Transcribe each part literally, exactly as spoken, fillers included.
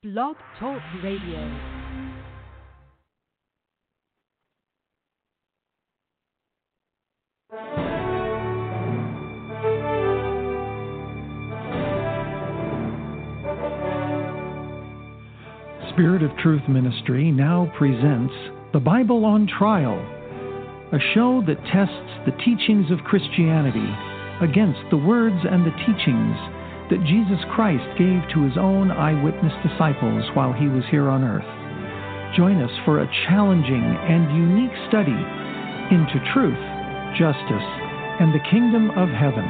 Blog Talk Radio. Spirit of Truth Ministry now presents The Bible on Trial, a show that tests the teachings of Christianity against the words and the teachings that Jesus Christ gave to his own eyewitness disciples while he was here on earth. Join us for a challenging and unique study into truth, justice, and the kingdom of heaven.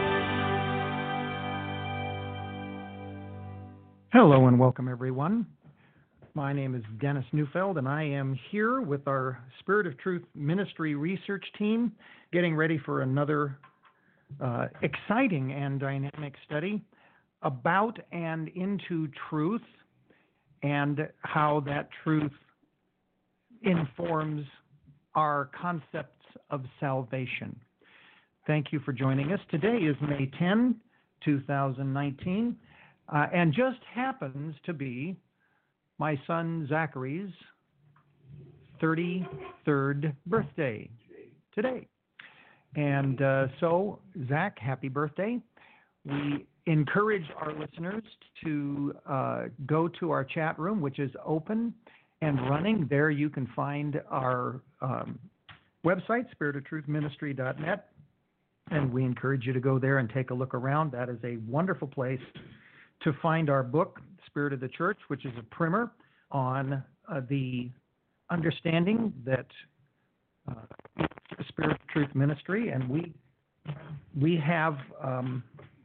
Hello and welcome, everyone. My name is Dennis Neufeld, and I am here with our Spirit of Truth Ministry research team, getting ready for another uh, exciting and dynamic study about and into truth and how that truth informs our concepts of salvation. Thank you for joining us. Today is May tenth, twenty nineteen, uh, and just happens to be my son Zachary's thirty-third birthday today. And uh, so, Zach, happy birthday. We encourage our listeners to uh, go to our chat room, which is open and running. There you can find our um, website, spirit of truth ministry dot net, and we encourage you to go there and take a look around. That is a wonderful place to find our book, Spirit of the Church, which is a primer on uh, the understanding that uh, the Spirit of Truth Ministry, and we we have um,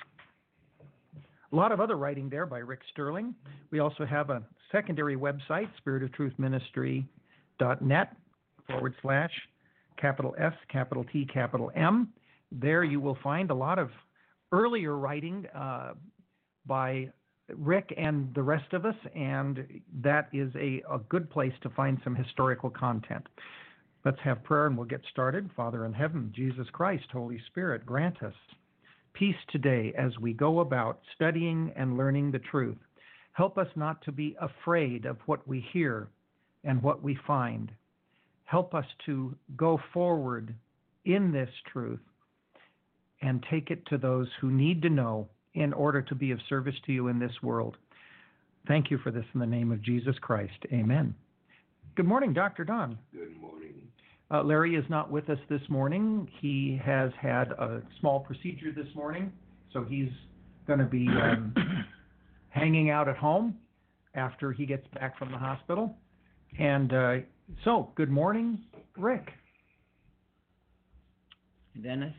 a lot of other writing there by Rick Sterling. We also have a secondary website, spirit of truth ministry dot net forward slash capital S, capital T, capital M. There you will find a lot of earlier writing uh, by Rick and the rest of us, and that is a, a good place to find some historical content. Let's have prayer and we'll get started. Father in heaven, Jesus Christ, Holy Spirit, grant us peace today as we go about studying and learning the truth. Help us not to be afraid of what we hear and what we find. Help us to go forward in this truth and take it to those who need to know in order to be of service to you in this world. Thank you for this in the name of Jesus Christ. Amen. Good morning, Doctor Don. Good morning. Uh, Larry is not with us this morning. He has had a small procedure this morning, so he's going to be um, hanging out at home after he gets back from the hospital. And uh, so, good morning, Rick. Dennis.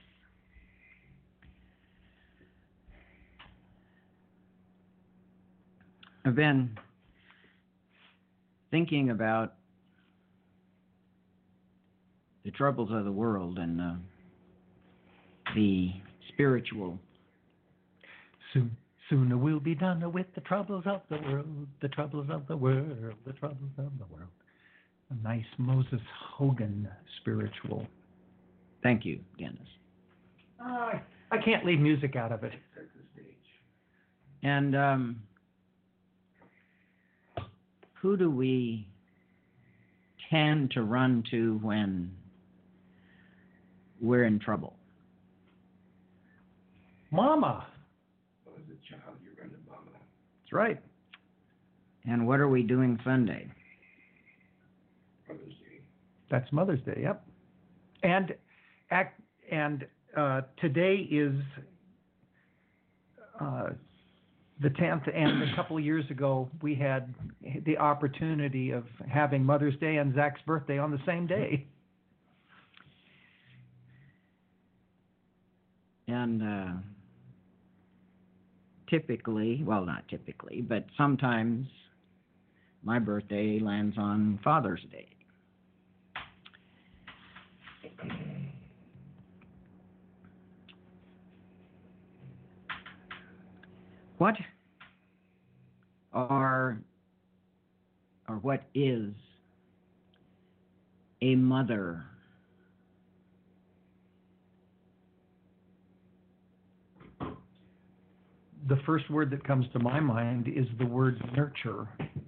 I've been thinking about the troubles of the world and uh, the spiritual. Soon, sooner we'll be done with the troubles of the world, the troubles of the world, the troubles of the world. A nice Moses Hogan spiritual. Thank you, Dennis. Uh, I can't leave music out of it. And um, who do we tend to run to when we're in trouble? Mama. Well, as a child, you run to mama. That's right. And what are we doing Sunday? Mother's Day. That's Mother's Day, yep. And act, and uh, today is uh, the tenth, and a couple of years ago, we had the opportunity of having Mother's Day and Zach's birthday on the same day. And uh, typically, well, not typically, but sometimes my birthday lands on Father's Day. What are, or what is a mother? the first word that comes to my mind is the word nurture.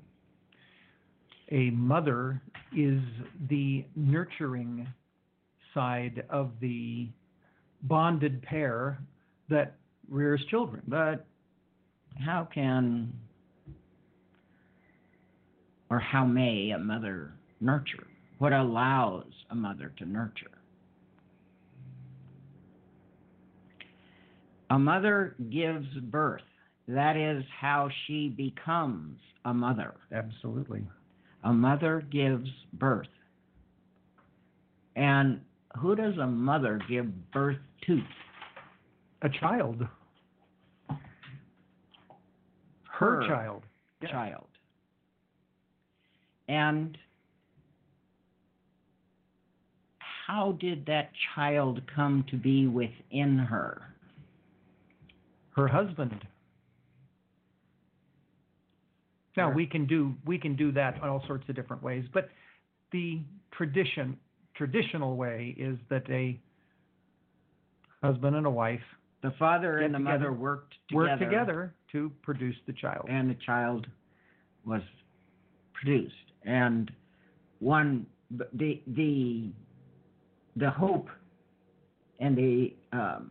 A mother is the nurturing side of the bonded pair that rears children. But how can or how may a mother nurture? What allows a mother to nurture? A mother gives birth. That is how she becomes a mother. Absolutely. A mother gives birth. And who does a mother give birth to? A child. Her, Her child. Yes. Child. And how did that child come to be within her? Her husband. Now we can do we can do that in all sorts of different ways, but the tradition traditional way is that a husband and a wife The father Get and the together, mother worked together. work together to produce the child. And the child was produced. And one, the the the hope and the um,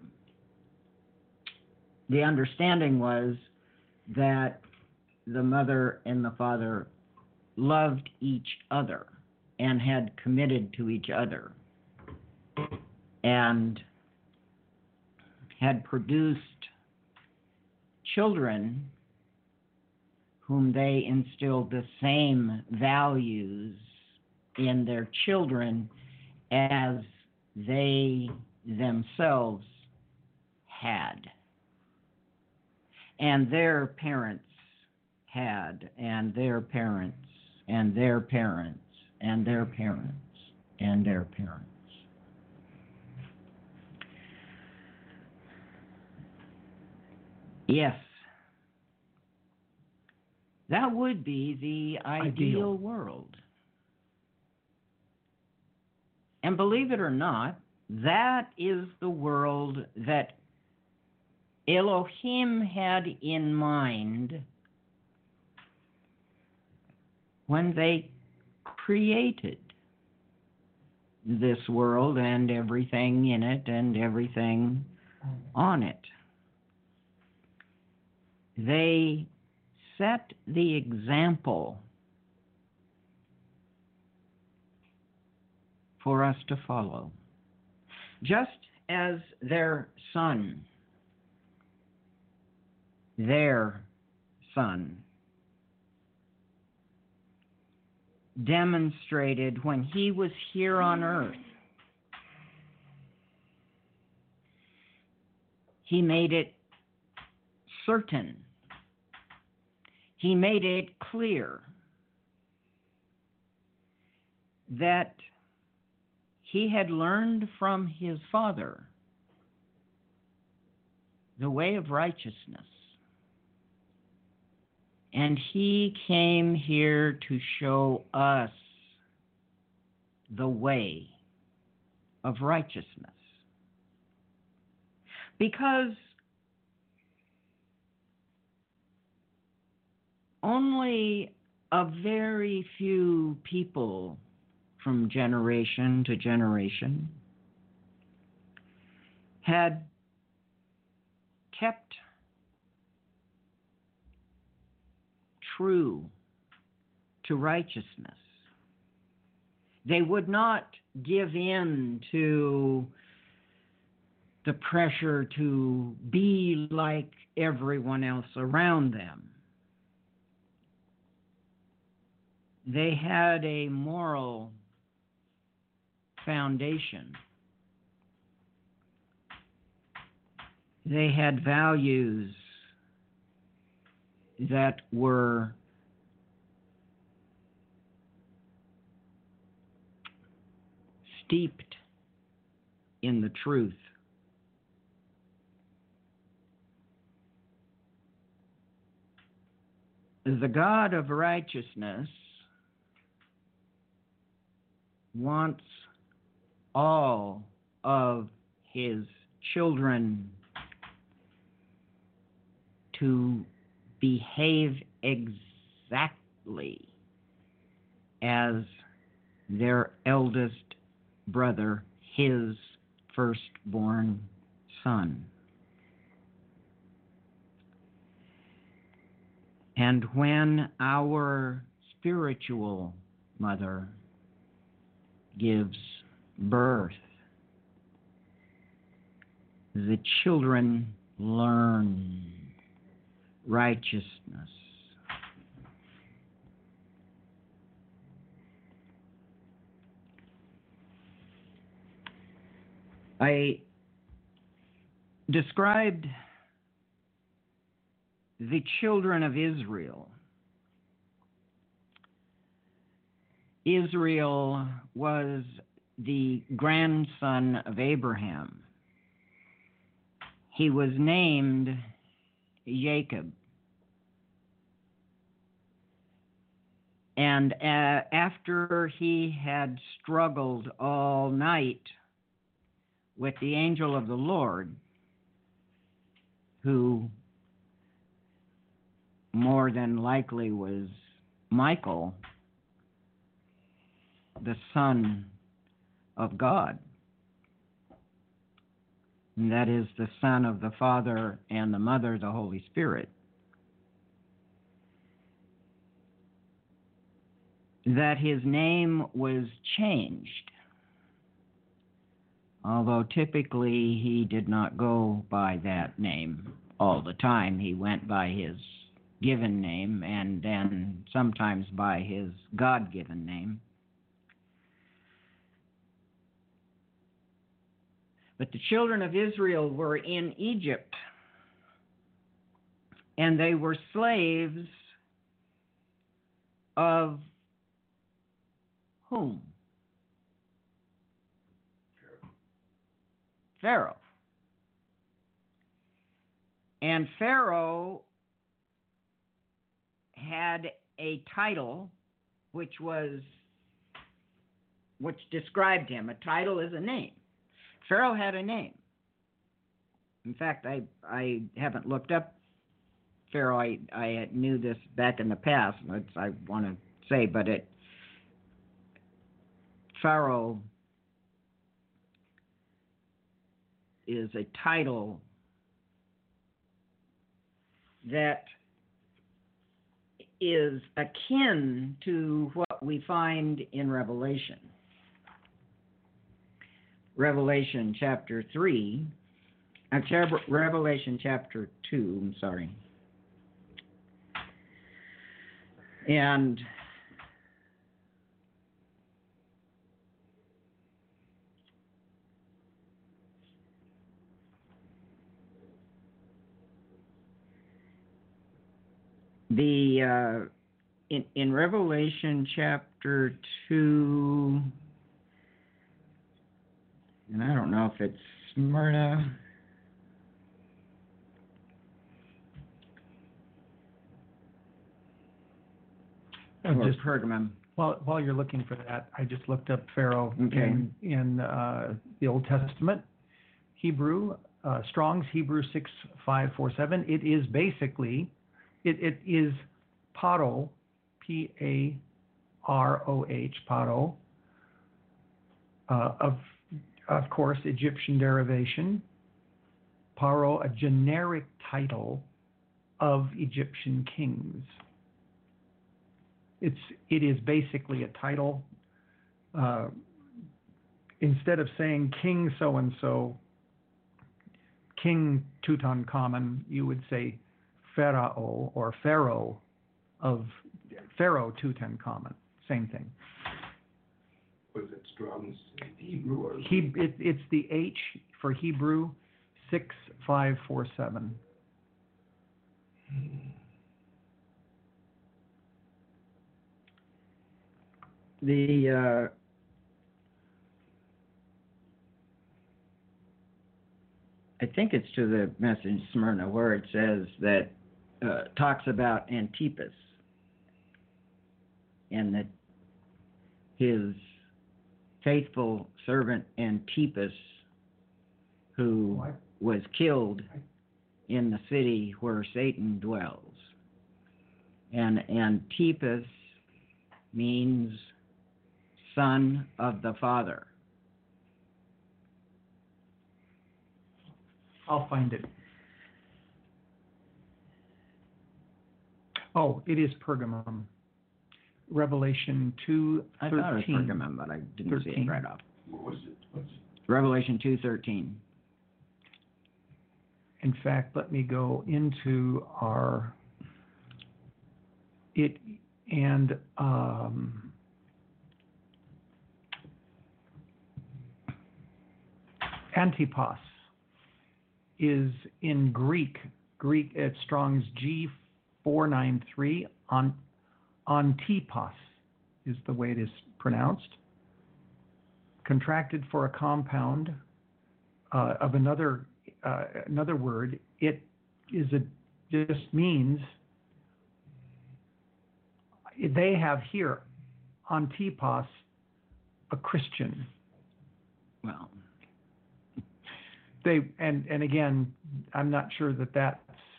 the understanding was that the mother and the father loved each other and had committed to each other and had produced children whom they instilled the same values in their children as they themselves had, and their parents had, and their parents, and their parents, and their parents, and their parents. Yes, that would be the ideal, Ideal. world. And believe it or not, that is the world that Elohim had in mind when they created this world and everything in it and everything on it. They set the example for us to follow. Just as their son, their son, demonstrated when he was here on earth, he made it certain. He made it clear that he had learned from his father the way of righteousness. And he came here to show us the way of righteousness. Because only a very few people from generation to generation had kept true to righteousness. They would not give in to the pressure to be like everyone else around them. They had a moral foundation. They had values that were steeped in the truth. The God of righteousness wants all of his children to behave exactly as their eldest brother, his firstborn son. And when our spiritual mother gives birth, the children learn righteousness. I described the children of Israel. Israel was the grandson of Abraham. He was named Jacob. And uh, after he had struggled all night with the angel of the Lord, who more than likely was Michael, the Son of God. And that is the Son of the Father and the Mother, the Holy Spirit. That his name was changed, although typically he did not go by that name all the time. He went by his given name and then sometimes by his God-given name. But the children of Israel were in Egypt, and they were slaves of whom? Pharaoh. And Pharaoh had a title which was, which described him. A title is a name. Pharaoh had a name. In fact, I I haven't looked up Pharaoh. I, I knew this back in the past, I want to say, but it Pharaoh is a title that is akin to what we find in Revelation. Revelation chapter three, uh, Revelation chapter two, I'm sorry. And the uh, in in Revelation chapter two, and I don't know if it's Smyrna. Uh, or just Pergamum. while while you're looking for that, I just looked up Pharaoh Okay. in in uh, the Old Testament, Hebrew, uh, Strong's Hebrew six five four seven. It is basically, it it is Paro, P A R O H, Paro, uh, of of course Egyptian derivation. Paro, a generic title of Egyptian kings. It's it is basically a title. Uh, instead of saying King so and so, King Tutankhamun, you would say Pharaoh or Pharaoh of Pharaoh Tutankhamun. Same thing. Was it Strong's Hebrew or? He it, it's the H for Hebrew six five four seven. Hmm. The uh, I think it's to the message Smyrna where it says that uh, talks about Antipas and that his faithful servant Antipas, who What? was killed in the city where Satan dwells. And Antipas means son of the Father. I'll find it. Oh, it is Pergamum. Revelation two I thirteen. thought it was Pergamum, but I didn't see thirteen. it right off. What was it? What's it? Revelation two thirteen. In fact, let me go into our it and um, Antipas is in Greek. Greek at Strong's G four ninety-three. On Antipas is the way it is pronounced. Contracted for a compound uh, of another uh, another word. It is a just means they have here Antipas, a Christian. Well, They and and again, I'm not sure that that's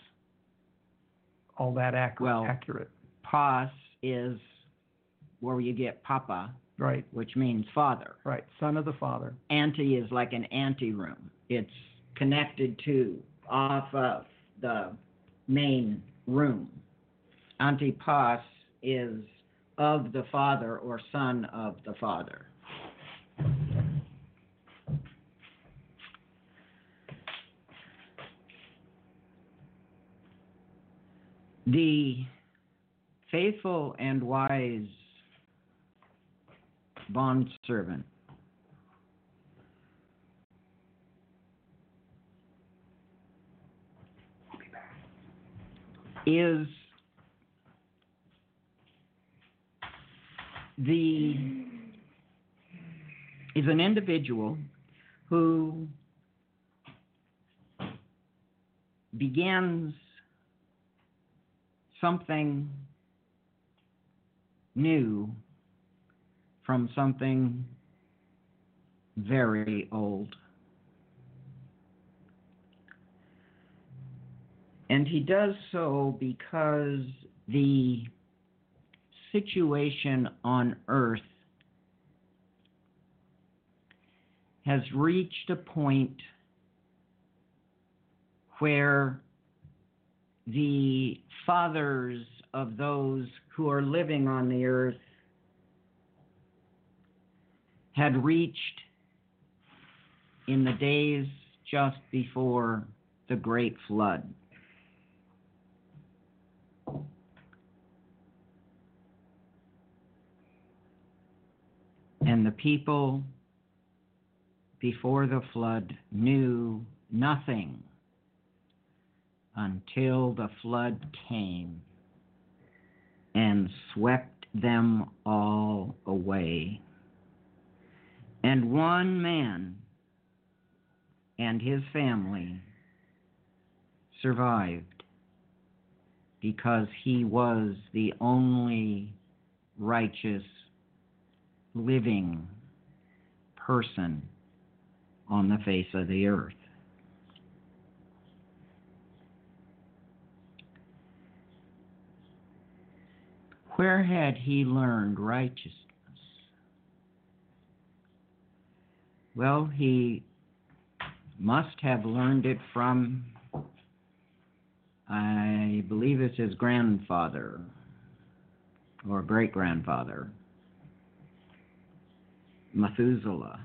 all that ac- Well, accurate. Pas is where you get Papa, Right, which means father. right. Son of the Father. Ante is like an anteroom. It's connected to off of the main room. Antipas is of the Father or son of the Father. The faithful and wise bondservant is the is an individual who begins something new from something very old. And he does so because the situation on earth has reached a point where the fathers of those who are living on the earth had reached in the days just before the great flood. And the people before the flood knew nothing until the flood came and swept them all away. And one man and his family survived because he was the only righteous living person on the face of the earth. Where had he learned righteousness? Well, he must have learned it from, I believe it's his grandfather or great-grandfather, Methuselah.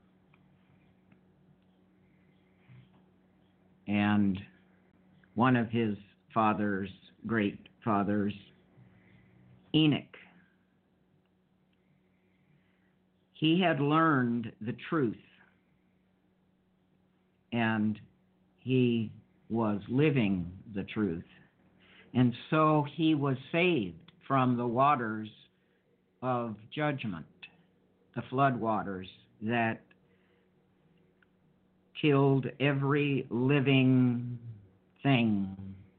And one of his father's great fathers, Enoch. He had learned the truth, and he was living the truth. And so he was saved from the waters of judgment, the flood waters that killed every living thing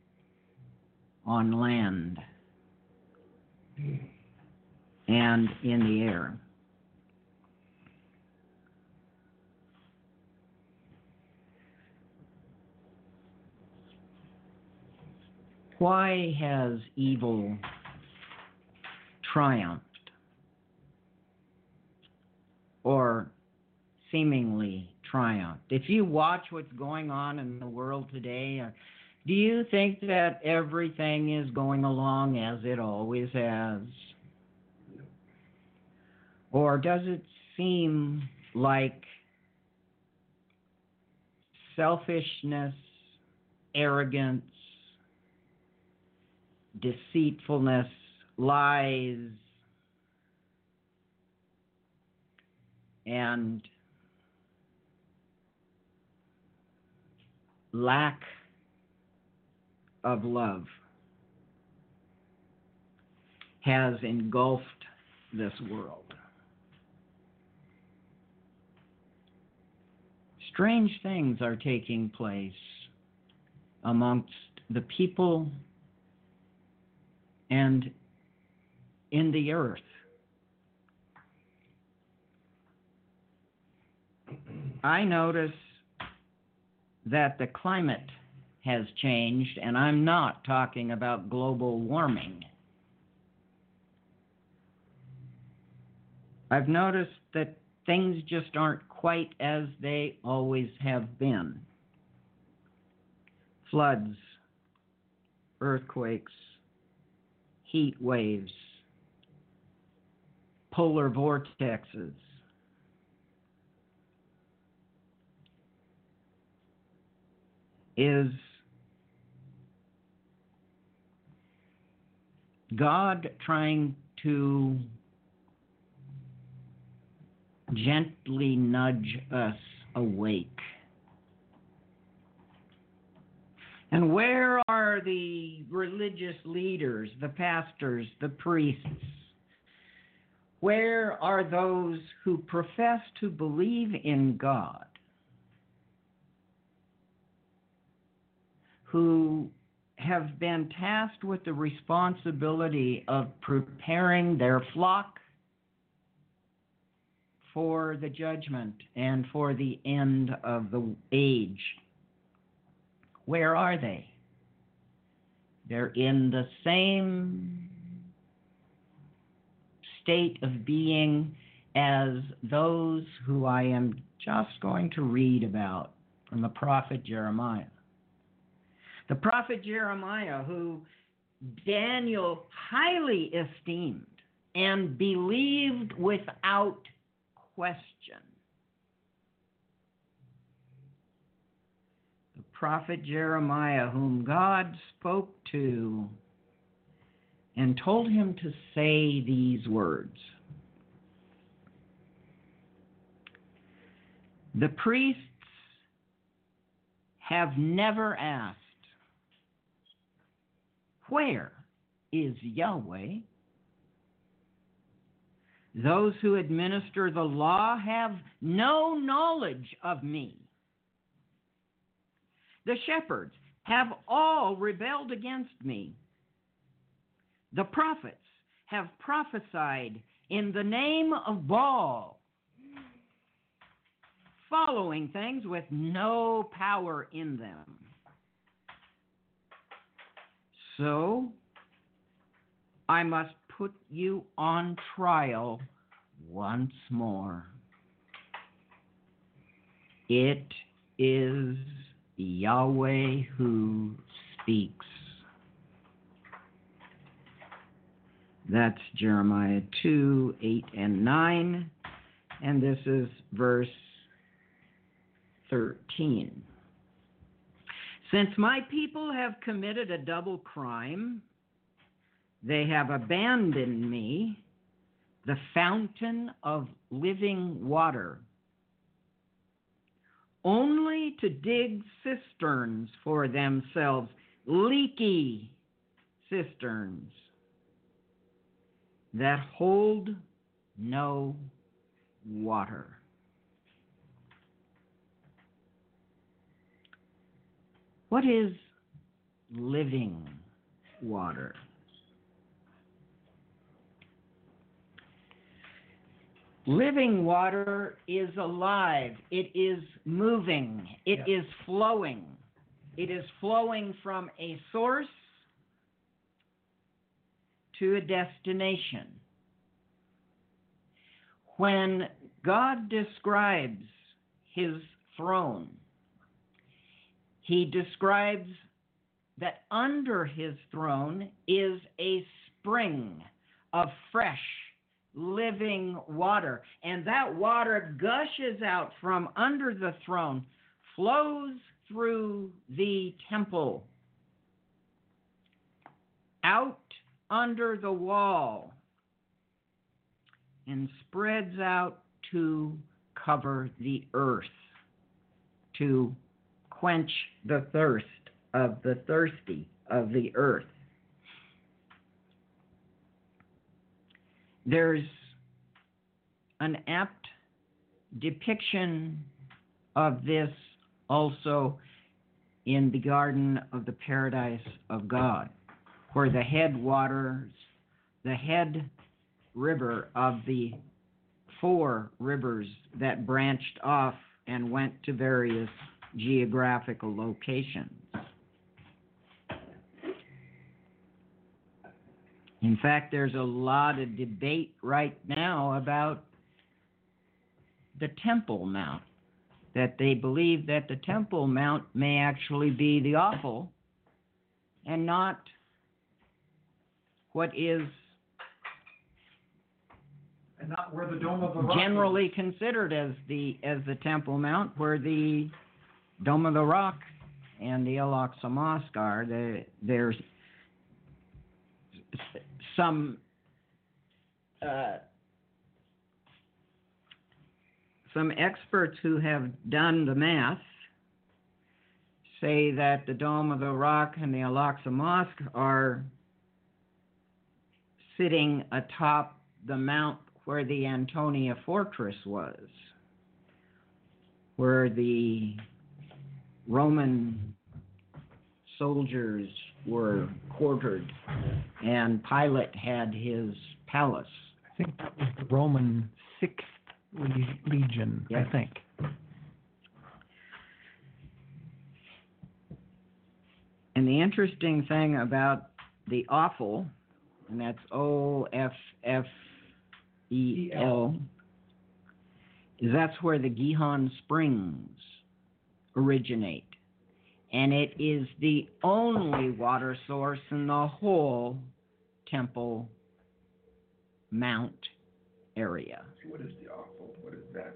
on land and in the air. Why has evil triumphed? Or seemingly triumphed? If you watch what's going on in the world today, uh, do you think that everything is going along as it always has? Or does it seem like selfishness, arrogance, deceitfulness, lies, and lack of love has engulfed this world? Strange things are taking place amongst the people and in the earth. I notice that the climate has changed, and I'm not talking about global warming. I've noticed that things just aren't quite as they always have been. Floods, earthquakes, heat waves, polar vortexes. Is God trying to gently nudge us awake? And where are the religious leaders, the pastors, the priests? Where are those who profess to believe in God, who have been tasked with the responsibility of preparing their flock for the judgment and for the end of the age? Where are they? They're in the same state of being as those who I am just going to read about from the prophet Jeremiah. The prophet Jeremiah, who Daniel highly esteemed and believed without question. The prophet Jeremiah, whom God spoke to and told him to say these words. The priests have never asked, "Where is Yahweh?" Those who administer the law have no knowledge of me. The shepherds have all rebelled against me. The prophets have prophesied in the name of Baal, following things with no power in them. So I must put you on trial once more. It is Yahweh who speaks. That's Jeremiah two, eight, and nine. And this is verse thirteen. Since my people have committed a double crime, they have abandoned me, the fountain of living water, only to dig cisterns for themselves, leaky cisterns that hold no water. What is living water? Living water is alive. It is moving. It Yeah. is flowing. It is flowing from a source to a destination. When God describes his throne, he describes that under his throne is a spring of fresh, living water. And that water gushes out from under the throne, flows through the temple, out under the wall, and spreads out to cover the earth, to quench the thirst of the thirsty of the earth. There's an apt depiction of this also in the Garden of the Paradise of God, where the headwaters, the head river of the four rivers that branched off and went to various geographical locations. In fact, there's a lot of debate right now about the Temple Mount, that they believe that the Temple Mount may actually be the offal and not what is And not where the Dome of the Rock generally is. considered as the as the Temple Mount, where the Dome of the Rock and the El Aqsa Mosque are. The, there's some uh, some experts who have done the math say that the Dome of the Rock and the El Aqsa Mosque are sitting atop the mount where the Antonia Fortress was, where the Roman soldiers were quartered and Pilate had his palace. I think that was the Roman Sixth Le- Legion, Yes. I think. And the interesting thing about the offal, and that's O F F E L, is that's where the Gihon Springs originate. And it is the only water source in the whole Temple Mount area. What is the awful? What is that?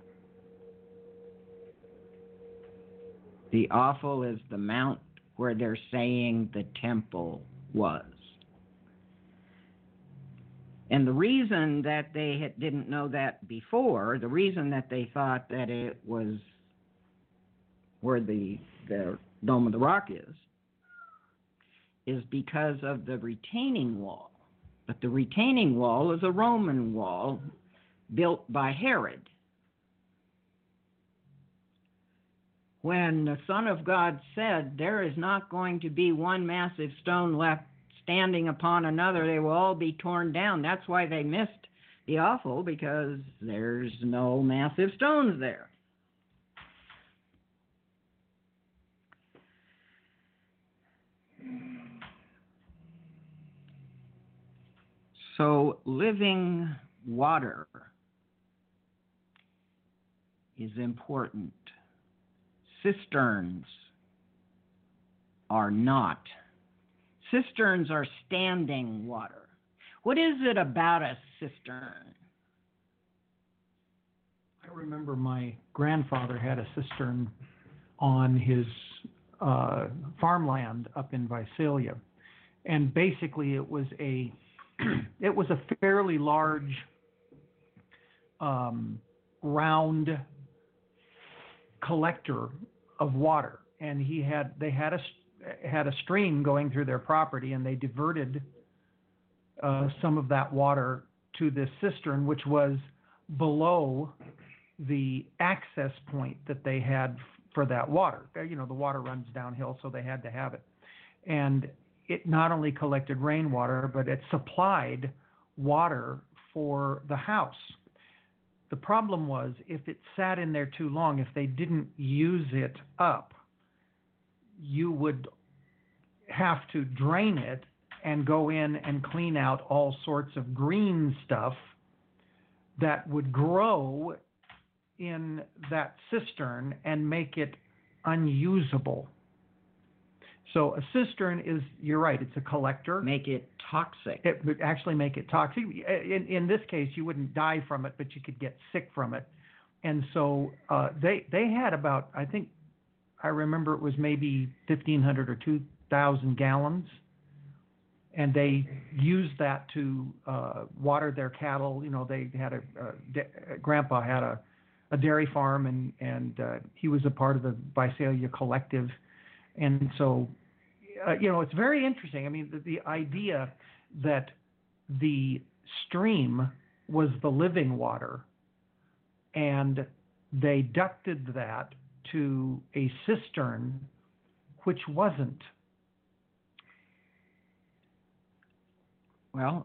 The offal is the mount where they're saying the temple was. And the reason that they had, didn't know that before, the reason that they thought that it was where the, the Dome of the Rock is, is because of the retaining wall. But the retaining wall is a Roman wall built by Herod. When the Son of God said, there is not going to be one massive stone left standing upon another, they will all be torn down. That's why they missed the offal, because there's no massive stones there. So living water is important. Cisterns are not. Cisterns are standing water. What is it about a cistern? I remember my grandfather had a cistern on his uh, farmland up in Visalia, and basically it was a it was a fairly large um, round collector of water, and he had they had a had a stream going through their property, and they diverted uh, some of that water to this cistern, which was below the access point that they had for that water. You know, the water runs downhill, so they had to have it. And it not only collected rainwater, but it supplied water for the house. The problem was, if it sat in there too long, if they didn't use it up, you would have to drain it and go in and clean out all sorts of green stuff that would grow in that cistern and make it unusable. So a cistern is, you're right, it's a collector. Make it toxic. It would actually make it toxic. In, in this case, you wouldn't die from it, but you could get sick from it. And so uh, they they had about, I think, I remember it was maybe fifteen hundred or two thousand gallons. And they used that to uh, water their cattle. You know, they had a, a Grandpa had a, a dairy farm, and and uh, he was a part of the Visalia Collective, and so uh, you know, it's very interesting. I mean, the, the idea that the stream was the living water, and they ducted that to a cistern, which wasn't. Well,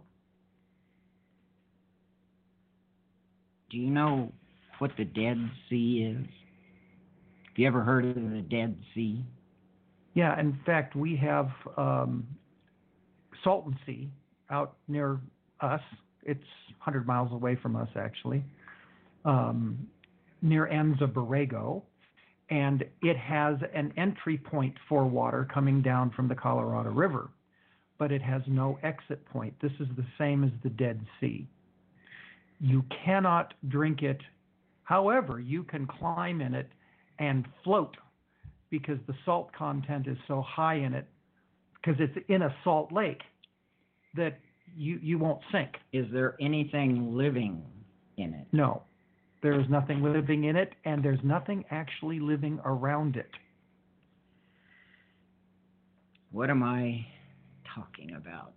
do you know what the Dead Sea is? Have you ever heard of the Dead Sea? Yeah, in fact, we have um, Salton Sea out near us. It's one hundred miles away from us, actually, um, near Anza Borrego. And it has an entry point for water coming down from the Colorado River, but it has no exit point. This is the same as the Dead Sea. You cannot drink it. However, you can climb in it and float because the salt content is so high in it, because it's in a salt lake, that you, you won't sink. Is there anything living in it? No, there is nothing living in it, and there's nothing actually living around it. What am I talking about?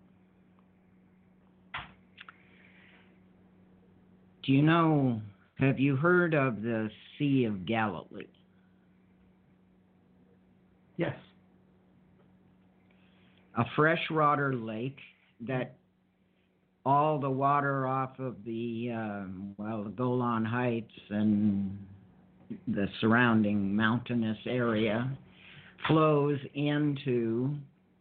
Do you know, have you heard of the Sea of Galilee? Yes. A freshwater lake that all the water off of the, um, well, the Golan Heights and the surrounding mountainous area flows into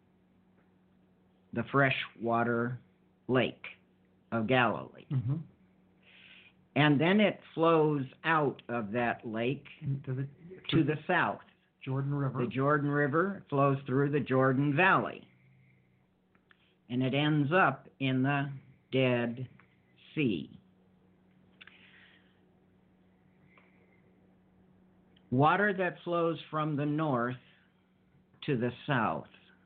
the freshwater lake of Galilee. Mm-hmm. And then it flows out of that lake Does it, to the south. Jordan River. The Jordan River flows through the Jordan Valley. And it ends up in the Dead Sea. Water that flows from the north to the south.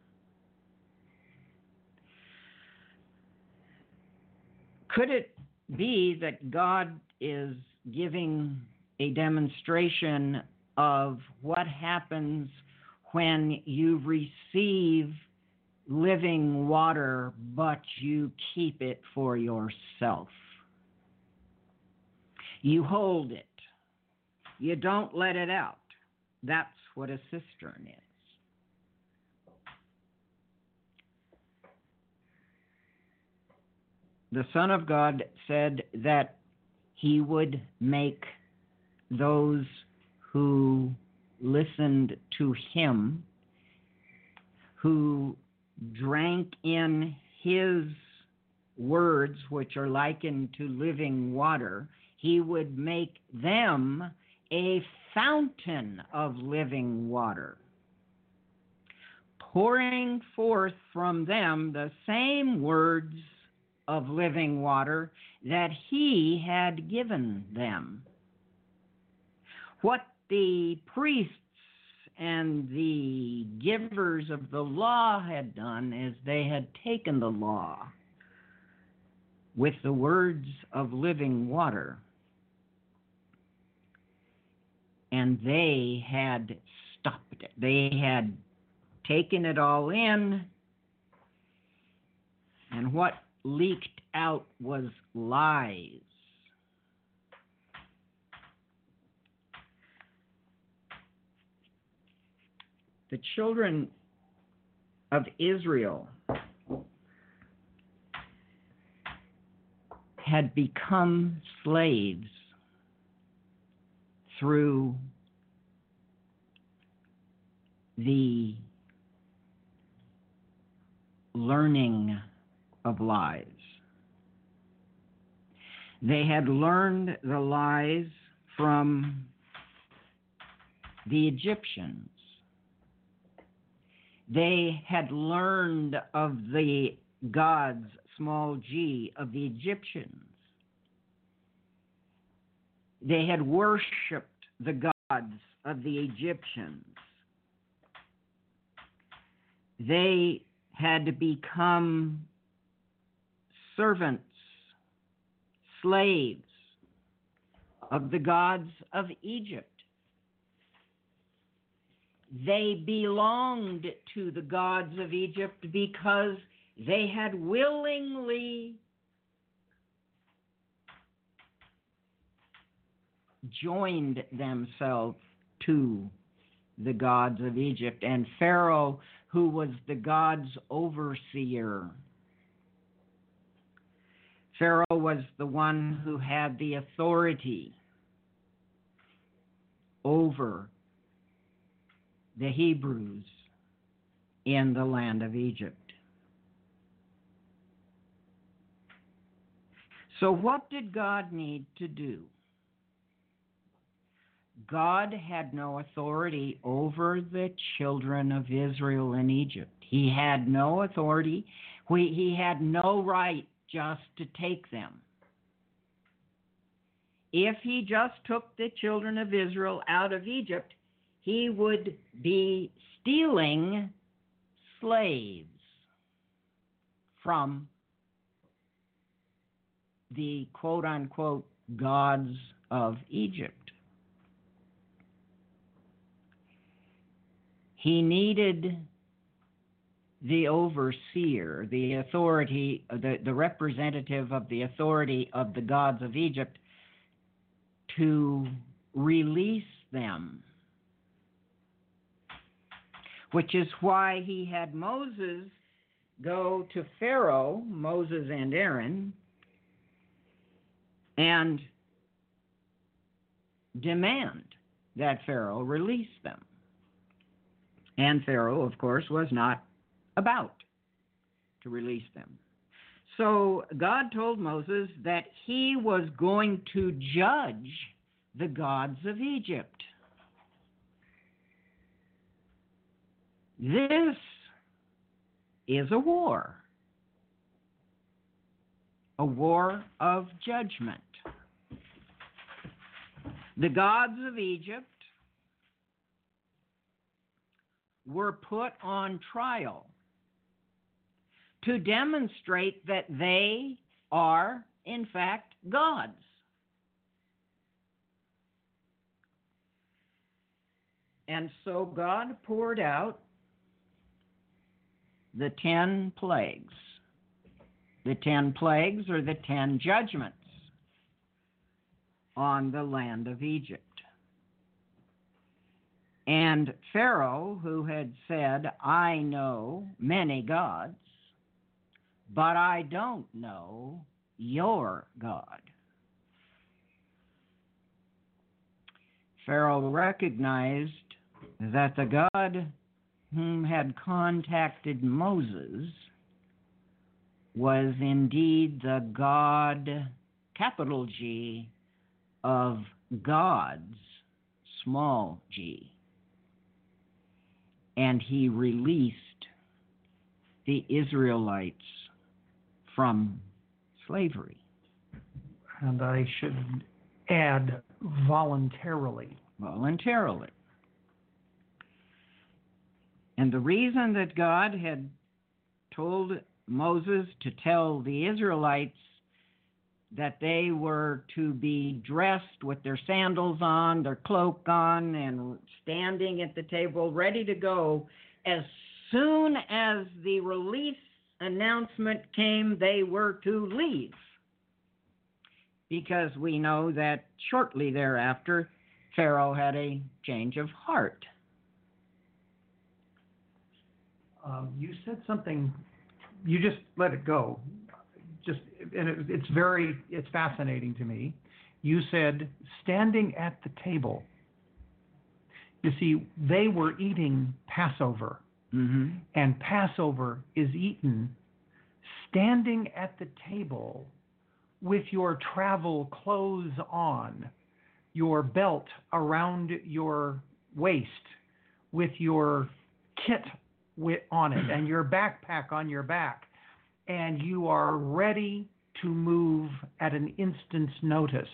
Could it be that God is giving a demonstration of what happens when you receive living water, but you keep it for yourself? You hold it. You don't let it out. That's what a cistern is. The Son of God said that he would make those who listened to him, who drank in his words, which are likened to living water, he would make them a fountain of living water, pouring forth from them the same words of living water that he had given them. What the priests and the givers of the law had done is they had taken the law with the words of living water, and they had stopped it. They had taken it all in, and what leaked out was lies. The children of Israel had become slaves through the learning of lies. They had learned the lies from the Egyptians. They had learned of the gods, small g, of the Egyptians. They had worshipped the gods of the Egyptians. They had become servants, slaves of the gods of Egypt. They belonged to the gods of Egypt because they had willingly joined themselves to the gods of Egypt. And Pharaoh, who was the god's overseer, Pharaoh was the one who had the authority over the Hebrews in the land of Egypt. So what did God need to do? God had no authority over the children of Israel in Egypt. He had no authority. He had no right just to take them. If he just took the children of Israel out of Egypt, he would be stealing slaves from the quote-unquote gods of Egypt. He needed the overseer, the authority, the, the representative of the authority of the gods of Egypt to release them. Which is why he had Moses go to Pharaoh, Moses and Aaron, and demand that Pharaoh release them. And Pharaoh, of course, was not about to release them. So God told Moses that he was going to judge the gods of Egypt. This is a war, a war of judgment. The gods of Egypt were put on trial to demonstrate that they are, in fact, gods. And so God poured out the ten plagues. The ten plagues are the ten judgments on the land of Egypt. And Pharaoh, who had said, I know many gods, but I don't know your God. Pharaoh recognized that the God whom had contacted Moses was indeed the God, capital G, of gods, small g. And he released the Israelites from slavery. And I should add, voluntarily. Voluntarily. And the reason that God had told Moses to tell the Israelites that they were to be dressed with their sandals on, their cloak on, and standing at the table ready to go, as soon as the release announcement came, they were to leave. Because we know that shortly thereafter, Pharaoh had a change of heart. Um, you said something, you just let it go. Just, and it, it's very, it's fascinating to me. You said, standing at the table. You see, they were eating Passover Mm-hmm. And Passover is eaten standing at the table with your travel clothes on, your belt around your waist, with your kit wi- on it, and your backpack on your back, and you are ready to move at an instant's notice.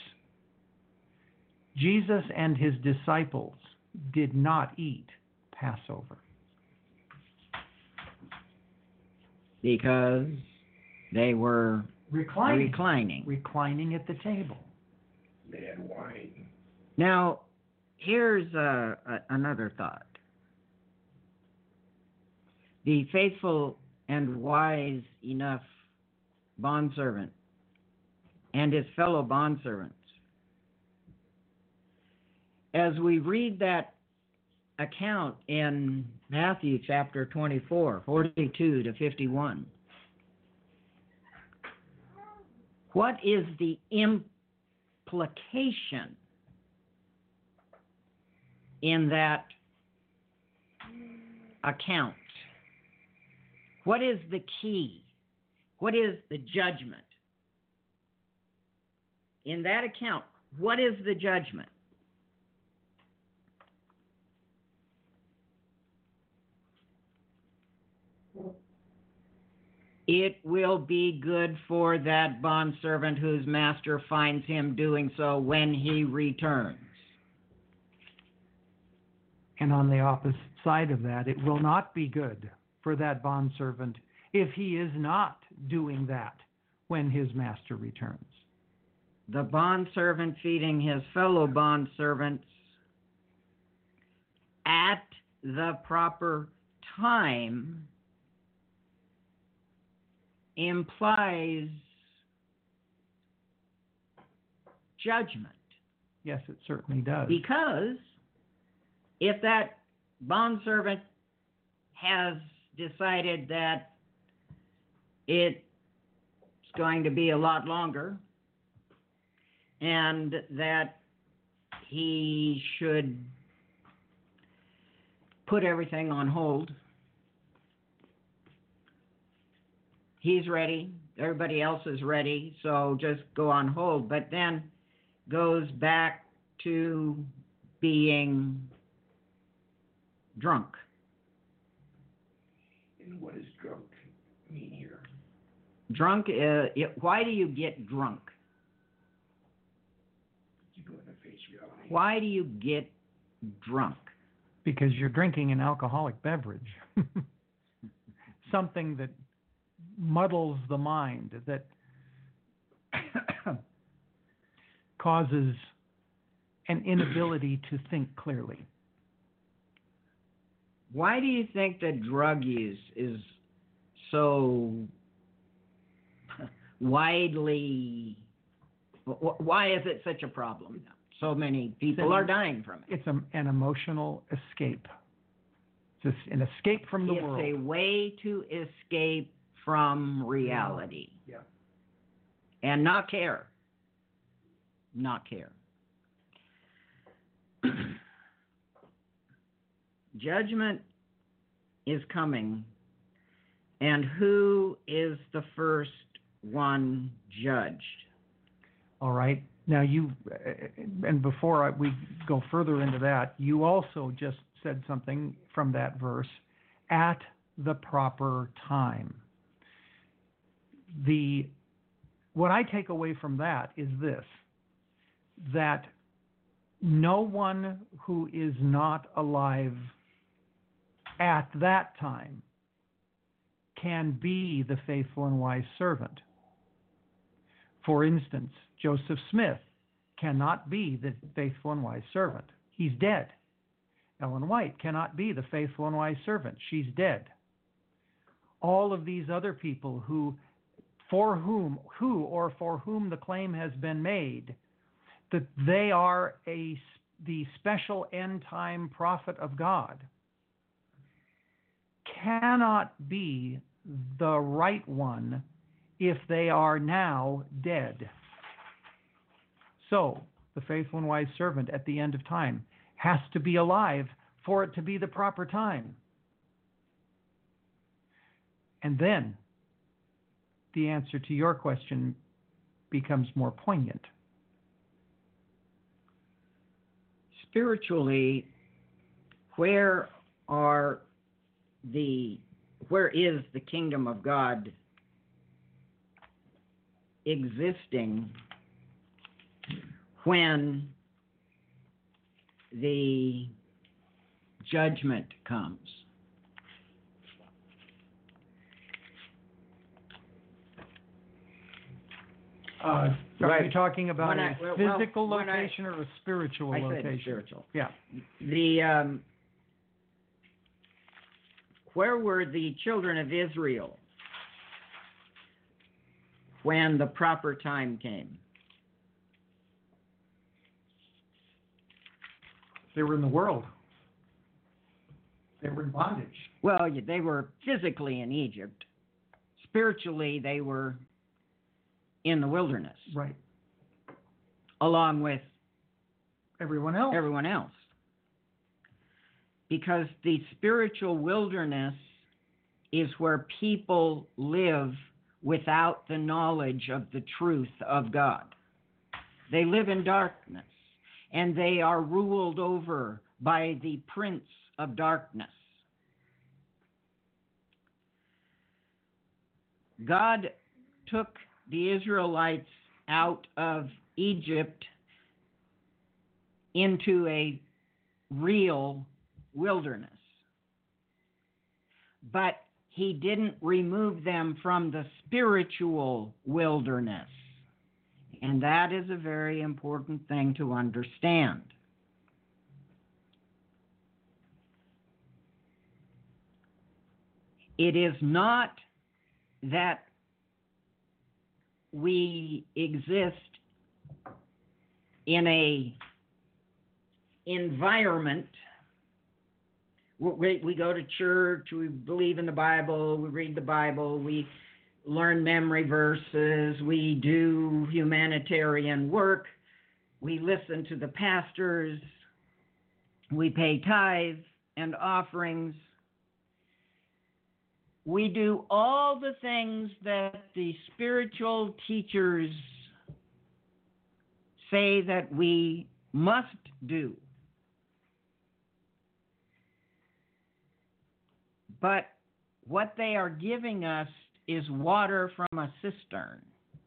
Jesus and his disciples did not eat Passover. Because they were Reclining. reclining. Reclining at the table. They had wine. Now, here's uh, a, another thought. The faithful and wise enough bondservant and his fellow bondservants. As we read that account in Matthew chapter twenty-four, forty-two to fifty-one, what is the implication in that account? What is the key? What is the judgment? In that account, what is the judgment? It will be good for that bondservant whose master finds him doing so when he returns. And on the opposite side of that, it will not be good for that bondservant if he is not doing that when his master returns. The bondservant feeding his fellow bondservants at the proper time implies judgment. Yes, it certainly does. Because if that bondservant has decided that it's going to be a lot longer and that he should put everything on hold, he's ready, everybody else is ready, so just go on hold, but then goes back to being drunk. And what does drunk mean here? Drunk, uh, it, why do you get drunk? You go in the face reality. Why do you get drunk? Because you're drinking an alcoholic beverage. Something that muddles the mind, that causes an inability to think clearly. Why do you think that drug use is so widely, why is it such a problem? So many people are dying from it. It's a, an emotional escape. It's an escape from the it's world. It's a way to escape from reality. Yeah. And not care. Not care. Judgment is coming, and who is the first one judged? All right. Now you, and before I, we go further into that, you also just said something from that verse, at the proper time. The, what I take away from that is this, that no one who is not alive at that time can be the faithful and wise servant. For instance, Joseph Smith cannot be the faithful and wise servant. He's dead. Ellen White cannot be the faithful and wise servant. She's dead. All of these other people who, for whom, who or for whom the claim has been made that they are a, the special end-time prophet of God, cannot be the right one if they are now dead. So, the faithful and wise servant at the end of time has to be alive for it to be the proper time. And then the answer to your question becomes more poignant. Spiritually, where are the where is the kingdom of God existing when the judgment comes? Uh, are Right. you talking about When a I- well, physical when I- location or a spiritual I location? said spiritual. Yeah. The um, where were the children of Israel when the proper time came? They were in the world. They were in bondage. Well, yeah, they were physically in Egypt. Spiritually, they were in the wilderness, Right. along with Everyone else. everyone else. Because the spiritual wilderness is where people live without the knowledge of the truth of God. They live in darkness, and they are ruled over by the prince of darkness. God took the Israelites out of Egypt into a real wilderness. But he didn't remove them from the spiritual wilderness. And that is a very important thing to understand. It is not that we exist in a environment. We, we go to church, we believe in the Bible, we read the Bible, we learn memory verses, we do humanitarian work, we listen to the pastors, we pay tithes and offerings. We do all the things that the spiritual teachers say that we must do. But what they are giving us is water from a cistern.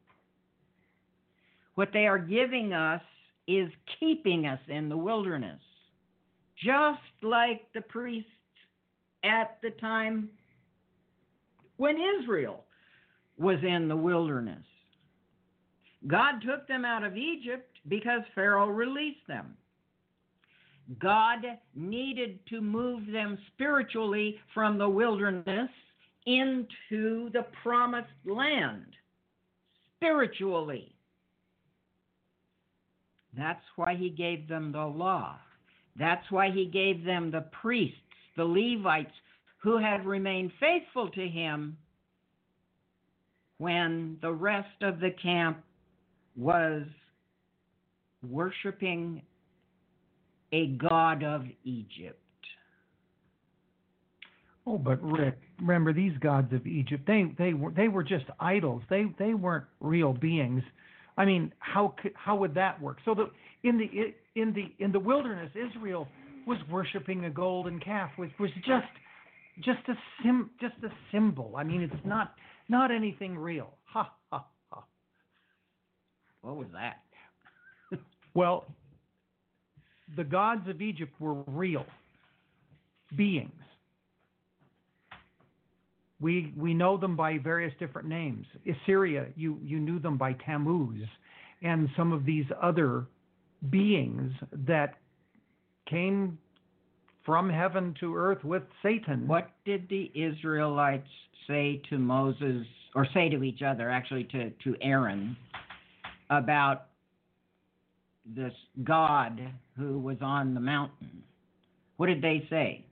What they are giving us is keeping us in the wilderness, just like the priests at the time when Israel was in the wilderness. God took them out of Egypt because Pharaoh released them. God needed to move them spiritually from the wilderness into the promised land, spiritually. That's why he gave them the law. That's why he gave them the priests, the Levites, who had remained faithful to him when the rest of the camp was worshiping a god of Egypt. Oh, but Rick, remember these gods of Egypt? They they were they were just idols. They they weren't real beings. I mean, how could, how would that work? So the in the in the in the wilderness, Israel was worshiping a golden calf, which was just just a sim just a symbol. I mean, it's not not anything real. Ha ha ha. What was that? Well, the gods of Egypt were real beings. We we know them by various different names. Assyria, you, you knew them by Tammuz, and some of these other beings that came from heaven to earth with Satan. What did the Israelites say to Moses, or say to each other, actually to, to Aaron, about this God who was on the mountain? What did they say?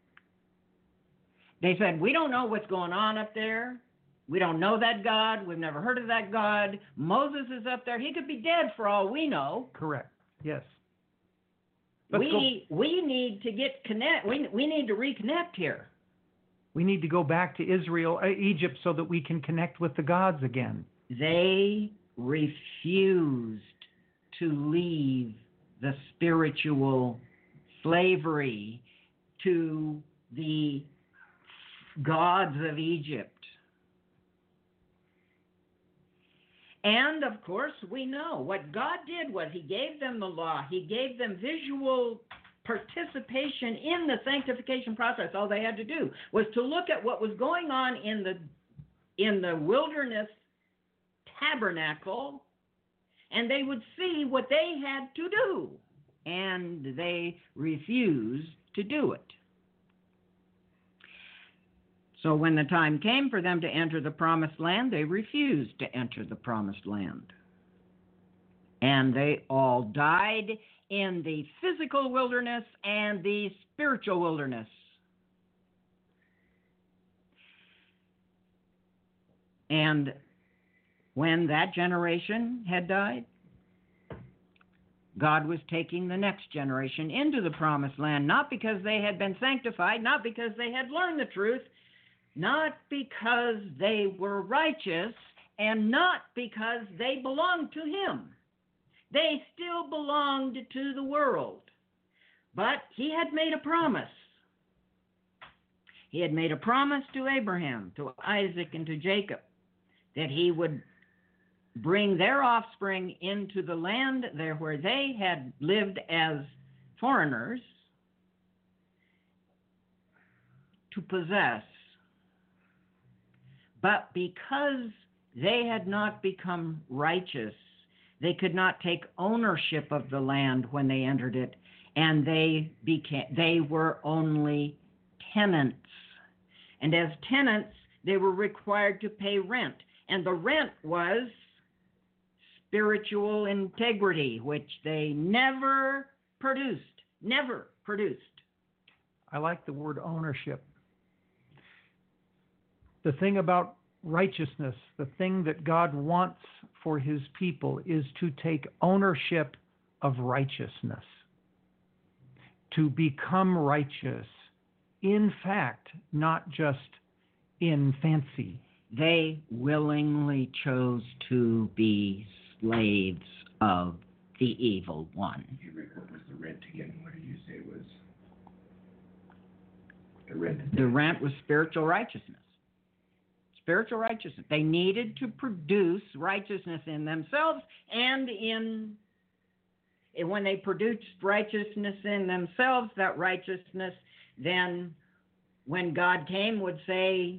They said, we don't know what's going on up there. We don't know that God. We've never heard of that God. Moses is up there. He could be dead for all we know. Correct. Yes. Let's we we need to get connect. We we need to reconnect here. We need to go back to Israel, uh, Egypt, so that we can connect with the gods again. They refused to leave the spiritual slavery to the gods of Egypt. And, of course, we know what God did was He gave them the law. He gave them visual participation in the sanctification process. All they had to do was to look at what was going on in the in the wilderness tabernacle, and they would see what they had to do. And they refused to do it. So when the time came for them to enter the promised land, they refused to enter the promised land. And they all died in the physical wilderness and the spiritual wilderness. And when that generation had died, God was taking the next generation into the promised land, not because they had been sanctified, not because they had learned the truth, not because they were righteous, and not because they belonged to Him. They still belonged to the world. But He had made a promise. He had made a promise to Abraham, to Isaac, and to Jacob that He would bring their offspring into the land there where they had lived as foreigners to possess. But because they had not become righteous, they could not take ownership of the land when they entered it, and they became they were only tenants. And as tenants, they were required to pay rent, and the rent was spiritual integrity, which they never produced, never produced. I like the word ownership. The thing about righteousness, the thing that God wants for His people is to take ownership of righteousness, to become righteous, in fact, not just in fancy. They willingly chose to be slaves of the evil one. Hey, Rick, what was the rent again? What did you say was the rent? The rent was spiritual righteousness. Spiritual righteousness. They needed to produce righteousness in themselves and in, and when they produced righteousness in themselves, that righteousness then, when God came, would say,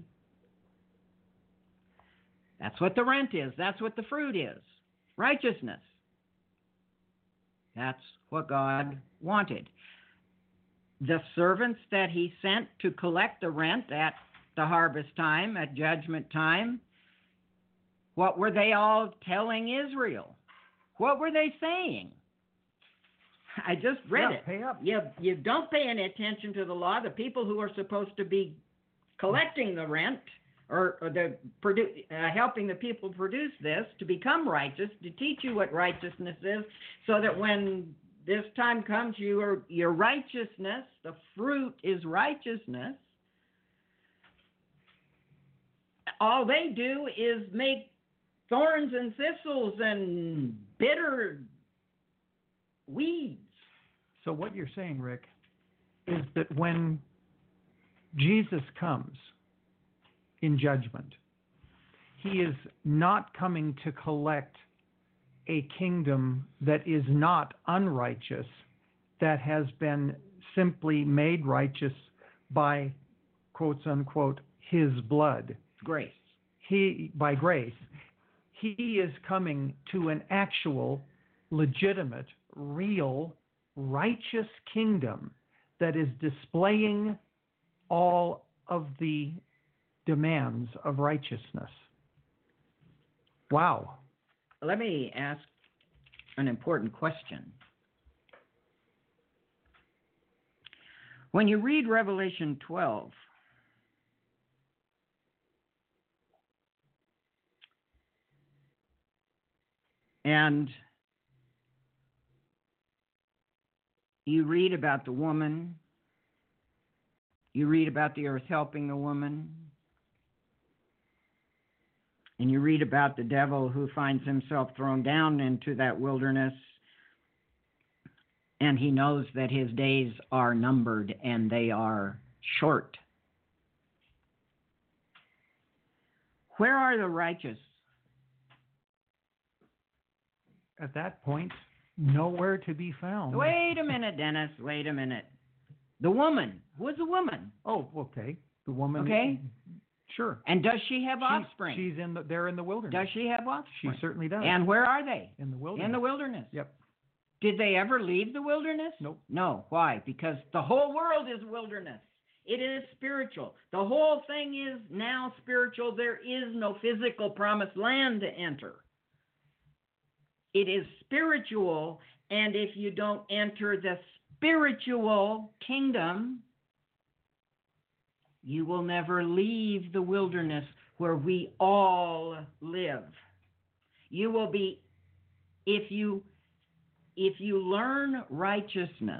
that's what the rent is. That's what the fruit is. Righteousness. That's what God wanted. The servants that He sent to collect the rent at the harvest time, at judgment time, what were they all telling Israel? What were they saying? I just read Yeah, it. pay up. You, you don't pay any attention to the law. The people who are supposed to be collecting the rent or, or the produ- uh, helping the people produce this to become righteous, to teach you what righteousness is, so that when this time comes, you are, your righteousness, the fruit is righteousness. All they do is make thorns and thistles and bitter weeds. So what you're saying, Rick, is that when Jesus comes in judgment, He is not coming to collect a kingdom that is not unrighteous, that has been simply made righteous by, quotes unquote, His blood. Grace. He, by grace, He is coming to an actual, legitimate, real, righteous kingdom that is displaying all of the demands of righteousness. Wow. Let me ask an important question. When you read Revelation twelve, and you read about the woman, You read about the earth helping the woman. And you read about the devil who finds himself thrown down into that wilderness. And he knows that his days are numbered and they are short. Where are the righteous? At that point, nowhere to be found. Wait a minute, Dennis. Wait a minute. The woman. Who is the woman? Oh, okay. The woman. Okay. Sure. And does she have She- offspring? She's in the. They're in the wilderness. Does she have She offspring? certainly does. And where are they? in the wilderness. In the wilderness. Yep. Did they ever leave the wilderness? Nope. No. Why? Because the whole world is wilderness. It is spiritual. The whole thing is now spiritual. There is no physical promised land to enter. It is spiritual, and if you don't enter the spiritual kingdom, you will never leave the wilderness where we all live. You will be, if you if you learn righteousness,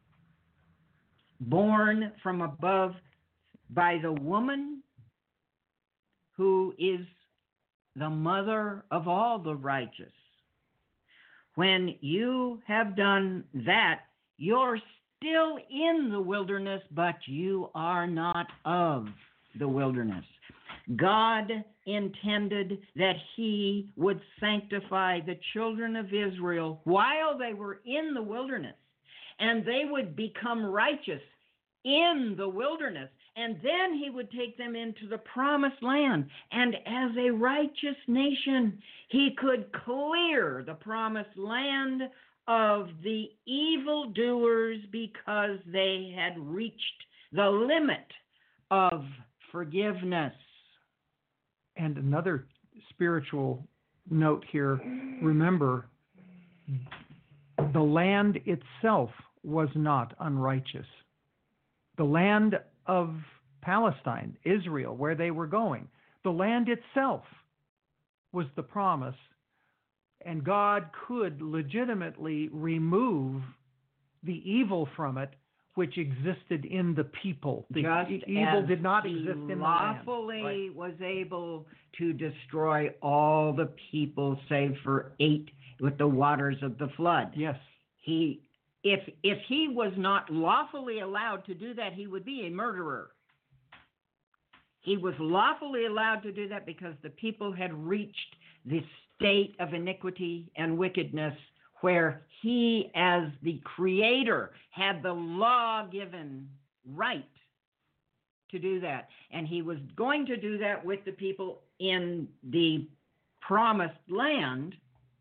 born from above by the woman who is the mother of all the righteous. When you have done that, you're still in the wilderness, but you are not of the wilderness. God intended that he would sanctify the children of Israel while they were in the wilderness, and they would become righteous in the wilderness, and then he would take them into the promised land. And as a righteous nation, he could clear the promised land of the evildoers because they had reached the limit of forgiveness. And another spiritual note here, remember, the land itself was not unrighteous. The land of Palestine, Israel, where they were going, the land itself was the promise, and God could legitimately remove the evil from it, which existed in the people. The Just e- evil as did not he exist in the land. lawfully Right. was able to destroy all the people save for eight with the waters of the flood. Yes. He, if if he was not lawfully allowed to do that, he would be a murderer. He was lawfully allowed to do that because the people had reached the state of iniquity and wickedness where he, as the creator, had the law-given right to do that. And he was going to do that with the people in the promised land.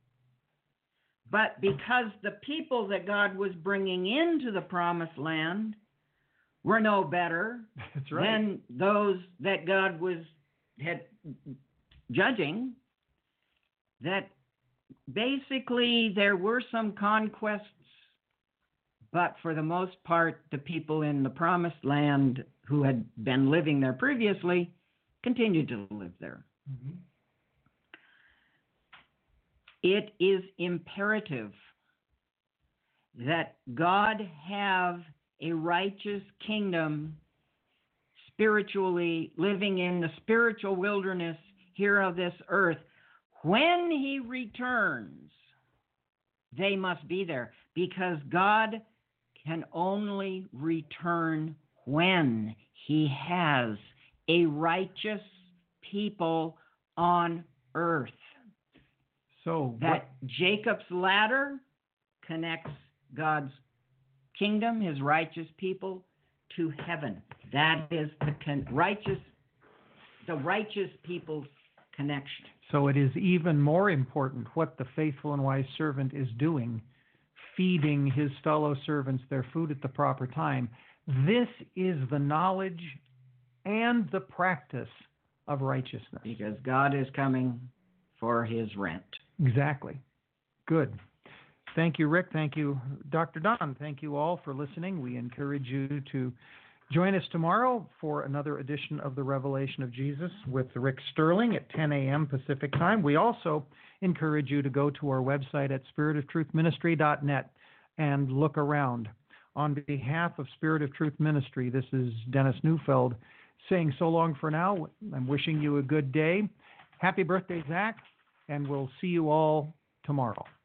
But because the people that God was bringing into the promised land were no better That's right. than those that God was had judging, that basically there were some conquests, but for the most part, the people in the promised land who had been living there previously continued to live there. Mhm. It is imperative that God have a righteous kingdom spiritually, living in the spiritual wilderness here of this earth. When he returns, they must be there because God can only return when he has a righteous people on earth. So That what, Jacob's ladder connects God's kingdom, his righteous people, to heaven. That is the con- righteous, the righteous people's connection. so it is even more important what the faithful and wise servant is doing, feeding his fellow servants their food at the proper time. This is the knowledge and the practice of righteousness. Because God is coming for his rent. Exactly. Good. Thank you, Rick. Thank you, Doctor Don. Thank you all for listening. We encourage you to join us tomorrow for another edition of the Revelation of Jesus with Rick Sterling at ten a.m. Pacific time. We also encourage you to go to our website at spirit of truth ministry dot net and look around on behalf of Spirit of Truth Ministry, this is Dennis Neufeld saying so long for now. I'm wishing you a good day. Happy birthday, Zach, and we'll see you all tomorrow.